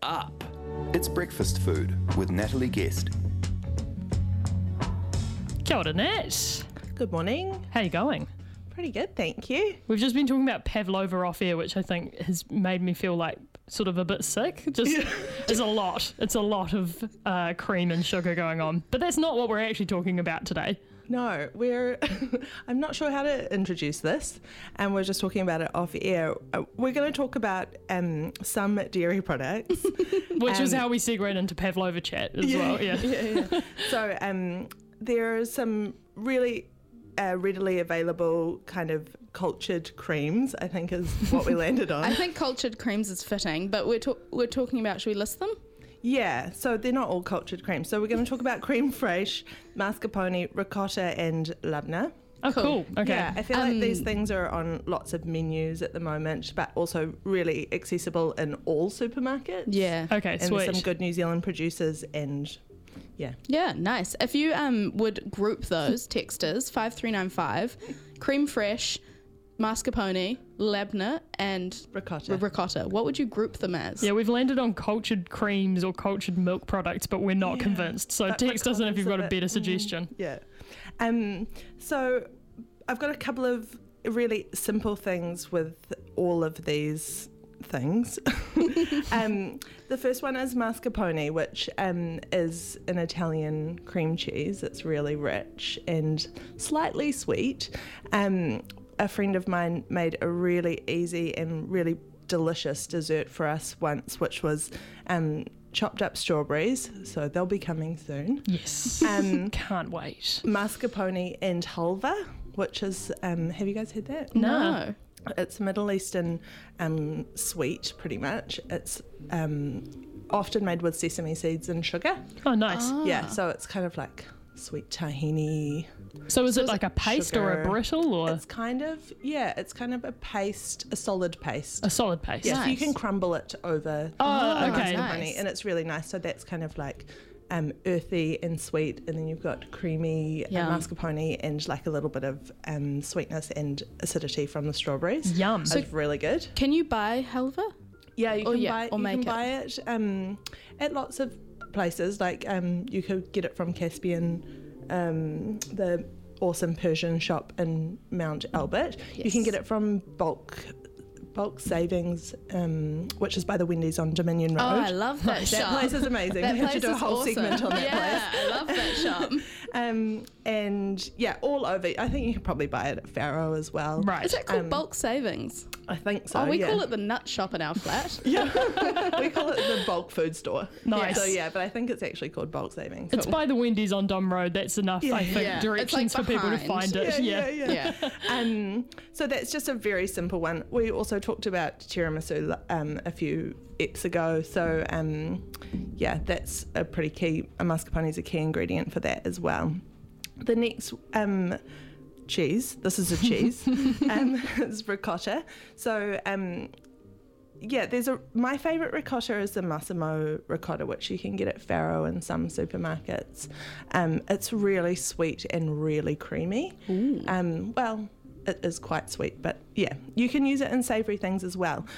up? It's breakfast food with Natalie Guest. Kia ora, Nat. Good morning. How you going? Pretty good, thank you. We've just been talking about pavlova off air, which I think has made me feel like sort of a bit sick. It's a lot. It's a lot of cream and sugar going on. But that's not what we're actually talking about today. No, I'm not sure how to introduce this, and we're just talking about it off air. We're going to talk about some dairy products. Which is how we segue into pavlova chat as well. Yeah. So there are some really readily available kind of cultured creams, I think is what we landed on. I think cultured creams is fitting, but we're talking about, should we list them? Yeah, so they're not all cultured creams. So we're going to talk about creme fraiche, mascarpone, ricotta and labna. Oh, cool. Okay. Yeah, I feel like these things are on lots of menus at the moment, but also really accessible in all supermarkets. Yeah. Okay, And sweet. some good New Zealand producers and yeah. Yeah, nice. If you would group those, text us 5395, creme fraiche, mascarpone, labna and ricotta. What would you group them as? Yeah, we've landed on cultured creams or cultured milk products, but we're not convinced. So text us in if you've got a better suggestion. Yeah. So I've got a couple of really simple things with all of these things. The first one is mascarpone, which is an Italian cream cheese. It's really rich and slightly sweet. A friend of mine made a really easy and really delicious dessert for us once, which was chopped up strawberries, so they'll be coming soon. Yes. Can't wait. Mascarpone and halva, which is, have you guys had that? No. It's Middle Eastern sweet, pretty much. It's often made with sesame seeds and sugar. Oh, nice. Yeah, so it's kind of like sweet tahini. So is it like a paste or a sugar. brittle or It's kind of a paste, a solid paste. a solid paste? Yeah, so you Nice. can crumble it over Oh, the okay. mascarpone, Nice. and it's really nice. So that's kind of like earthy and sweet, and then you've got creamy Yum. mascarpone and like a little bit of sweetness and acidity from the strawberries. Yum. So it's really good. Can you buy halva? Yeah, you can buy or you make can buy it at lots of places. Like you could get it from Caspian, the awesome Persian shop in Mount Albert. You can Yes. get it from Bulk Savings, which is by the Wendy's on Dominion Road. Oh, I love that shop. That place is amazing. That We have to place do a is whole awesome. segment on that Yeah, I love that shop. place. And yeah, all over. I think you could probably buy it at Farrow as well. Right. Is it called Bulk Savings? I think so. Oh, we yeah. call it the nut shop in our flat. We call it the bulk food store. Nice. So yeah, but I think it's actually called Bulk Savings. It's by the Wendy's on Dom Road. That's enough, I think, Yeah. directions It's like for people to behind. find it. Yeah. Yeah. So that's just a very simple one. We also talked about tiramisu a few eps ago. So yeah, that's a pretty key. A mascarpone is a key ingredient for that as well. The next cheese. This is a cheese. It's ricotta. So yeah, my favourite ricotta is the Massimo ricotta, which you can get at Farrow in some supermarkets. It's really sweet and really creamy. Well, it is quite sweet, but yeah, you can use it in savoury things as well.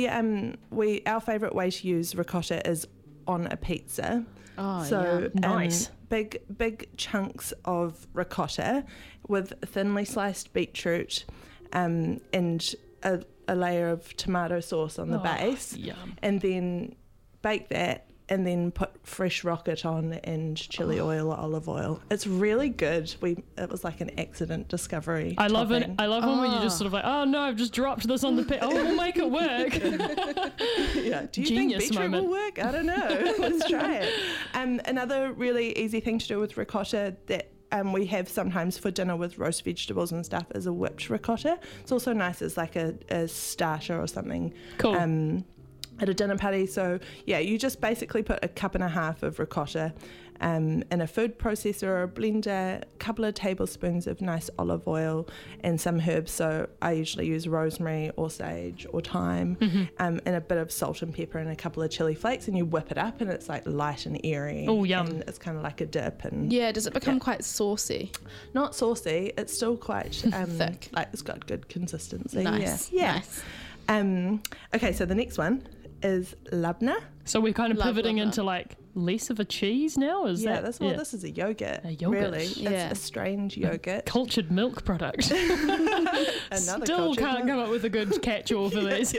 Our favourite way to use ricotta is on a pizza. Oh, So Nice. big chunks of ricotta with thinly sliced beetroot and a layer of tomato sauce on the base, Yum. and then bake that and then put fresh rocket on and chili oil or olive oil. It's really good. It was like an accident discovery. I love it. topping. I love when you just sort of like, oh no, I've just dropped this on the pit. Oh, we'll make it work. Yeah. Do you Genius think beetroot moment. will work? I don't know. Let's try it. Another really easy thing to do with ricotta that we have sometimes for dinner with roast vegetables and stuff is a whipped ricotta. It's also nice as like a starter or something. Cool. At a dinner party. So yeah, you just basically put a cup and a half of ricotta in a food processor or a blender, a couple of tablespoons of nice olive oil and some herbs. So I usually use rosemary or sage or thyme, and a bit of salt and pepper and a couple of chili flakes, and you whip it up and it's like light and airy. Oh, yum. And it's kind of like a dip. And Yeah, does it become quite saucy? not saucy, it's still quite Thick. like it's got good consistency. Nice. Yeah. Nice. Okay, so the next one is labna. So we're kind of Love pivoting labna. into like less of a cheese now. Is Yeah, that? this is a yogurt. A yogurt. Really. Yeah. It's a strange yogurt. Cultured milk product. Another Still cultured can't milk. come up with a good catch-all for these.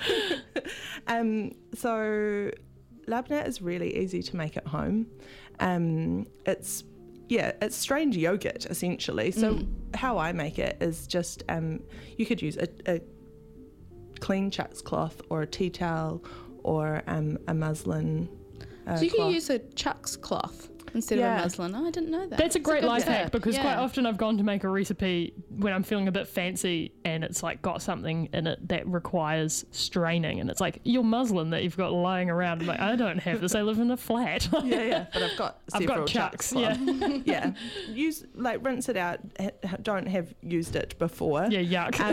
So labna is really easy to make at home. It's strange yogurt essentially. So how I make it is just you could use a clean chucks cloth or a tea towel or a muslin So you can cloth. use a chucks cloth instead of Yeah. a muslin. Oh, I didn't know that. That's a great good life tip. hack because Yeah. quite often I've gone to make a recipe when I'm feeling a bit fancy and it's like got something in it that requires straining and it's like your muslin that you've got lying around. I'm like, I don't have this. I live in a flat. yeah, but I've got several chucks, cloth. Yeah. Use rinse it out. Don't have used it before. Yeah, yuck.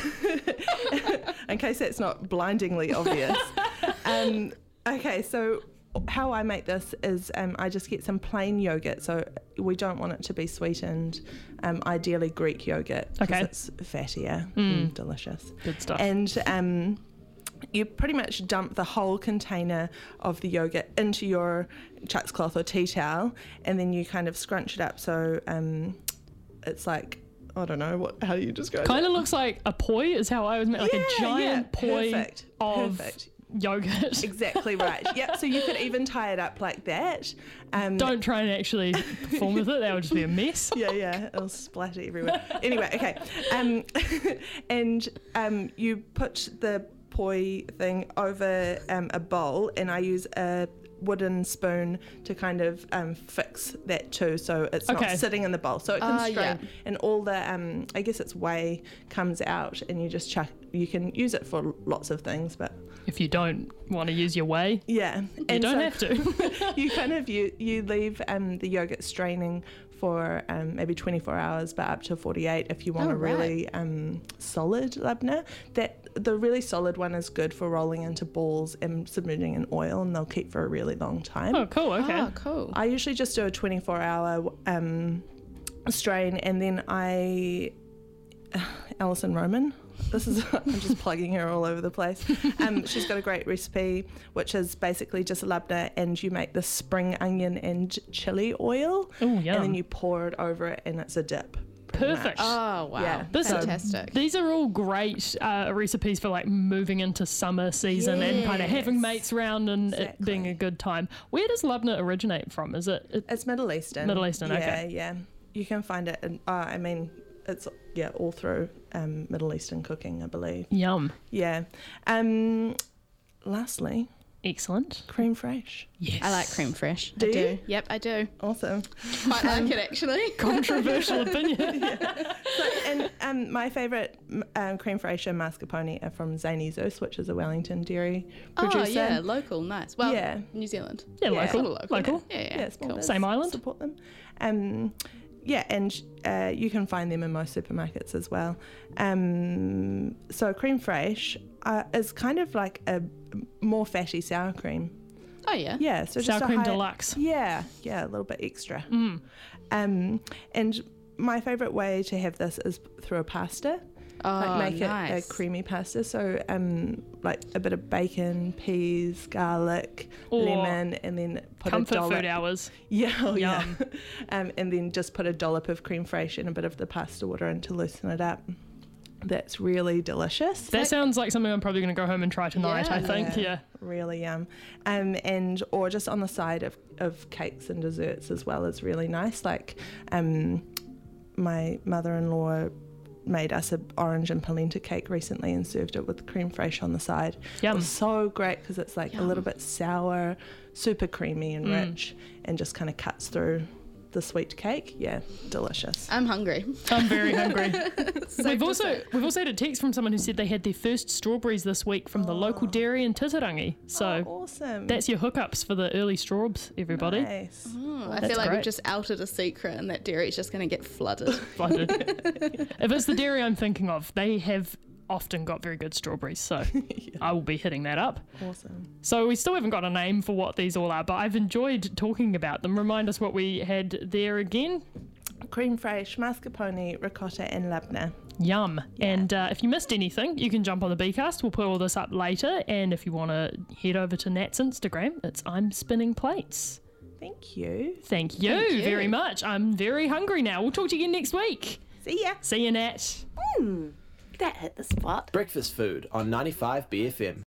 In case that's not blindingly obvious. Okay, so how I make this is I just get some plain yogurt, so we don't want it to be sweetened. Ideally Greek yogurt because Okay. it's fattier and delicious. Good stuff. And you pretty much dump the whole container of the yogurt into your chucks cloth or tea towel, and then you kind of scrunch it up so it's like, I don't know, how do you describe it? Kind of looks like a poi is how I was like a giant poi perfect, of perfect. yogurt. Exactly right. Yep. So you could even tie it up like that. Don't try and actually perform with it. That would just be a mess. Yeah, it'll splatter everywhere. Anyway, okay. And you put the poi thing over a bowl, and I use a wooden spoon to kind of fix that too, so it's Okay. not sitting in the bowl, so it can strain, yeah. and all the I guess it's whey comes out, and you just chuck. You can use it for lots of things, but If you don't want to use your whey, yeah, you don't have to. you kind of you leave the yogurt straining for maybe 24 hours, but up to 48 if you want Oh, a really solid labna. That the really solid one is good for rolling into balls and submerging in oil, and they'll keep for a really long time. Oh, cool. Okay. Oh, cool. I usually just do a 24-hour strain, and then Alison Roman. This is I'm just plugging her all over the place. She's got a great recipe, which is basically just labna, and you make the spring onion and chili oil, Oh, yum. and then you pour it over it, and it's a dip. pretty Perfect. much. Oh, wow. Yeah. Fantastic. These are all great recipes for like moving into summer season and kind of having Yes. mates round and it Exactly. being a good time. Where does labna originate from? Is it It's Middle Eastern. Middle Eastern, yeah, okay. Yeah, you can find it. It's all through Middle Eastern cooking, I believe. yum? Yeah. Lastly, Excellent. creme fraiche. Yes. I like creme fraiche. Do I you? do. Yep, I do. Awesome. Quite like it, actually. Controversial opinion. And my favourite creme fraiche and mascarpone are from Zany Zeus, which is a Wellington dairy producer. Oh, yeah, local, nice. Well, Yeah. New Zealand. Yeah, Yeah. local. Local. Local. Yeah. small Cool. biz, Same island? Support them. Yeah, and you can find them in most supermarkets as well. So creme fraiche is kind of like a more fatty sour cream. Oh, yeah. Yeah, so just Sour a cream higher- deluxe. Yeah, a little bit extra. Mm. And my favourite way to have this is through a pasta. Oh, Make nice. it a creamy pasta. So like a bit of bacon, peas, garlic, Or lemon, and then put Comfort a dollop. food hours. Yeah, yeah. Yum. And then just put a dollop of creme fraiche and a bit of the pasta water in to loosen it up. That's really delicious. That sounds like something I'm probably going to go home and try tonight, I Yeah. think. Yeah. Really yum. Or just on the side of cakes and desserts as well is really nice. Like my mother-in-law made us an orange and polenta cake recently and served it with creme fraiche on the side. It Yum. was so great because it's like a little bit sour, super creamy and rich, and just kind of cuts through the sweet cake. Yeah, delicious. I'm hungry. I'm very hungry. Safe We've to also say. had a text from someone who said they had their first strawberries this week from the local dairy in Titirangi. So Awesome. that's your hookups for the early straws, everybody. Nice. Oh, I That's feel like great. we've just outed a secret and that dairy's just going to get flooded. Flooded. If it's the dairy I'm thinking of, they have often got very good strawberries, so I will be hitting that up. Awesome. So we still haven't got a name for what these all are, but I've enjoyed talking about them. Remind us what we had there again. Creme fraiche, mascarpone, ricotta and labneh. Yum. And if you missed anything, you can jump on the Bcast. We'll put all this up later. And if you want to head over to Nat's Instagram, it's I'm Spinning Plates. Thank you. Thank you very much. I'm very hungry now. We'll talk to you again next week. See ya. See you, Nat. That hit the spot. Breakfast food on 95 BFM.